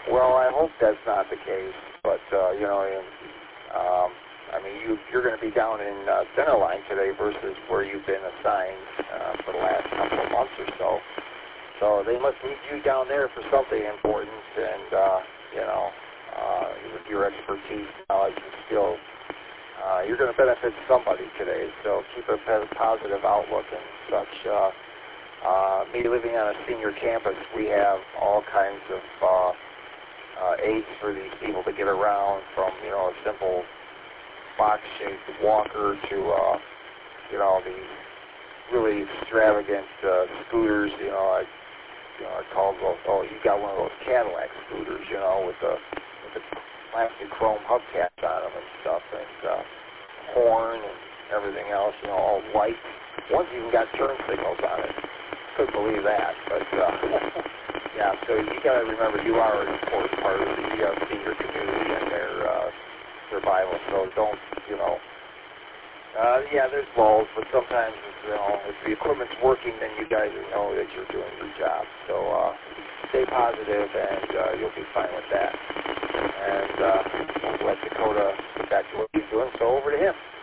Well, I hope that's not the case, but, I mean, you're going to be down in Centerline today versus where you've been assigned for the last couple of months or so. So they must need you down there for something important, and, with your expertise, knowledge, and skills, you're going to benefit somebody today. So keep a positive outlook and such. Me living on a senior campus, we have all kinds of aids for these people to get around, from, a simple box-shaped walker to, these really extravagant scooters. I call those, you got one of those Cadillac scooters, with the plastic chrome hubcaps on them and stuff, and horn and everything else, all white. One's even got turn signals on it. Couldn't believe that, but yeah. So you got to remember, you are an important part of the senior community and their survival. So don't, there's lulls, but sometimes if the equipment's working, then you guys know that you're doing your job. So stay positive, and you'll be fine with that. And we'll let Dakota get back to what he's doing. So over to him.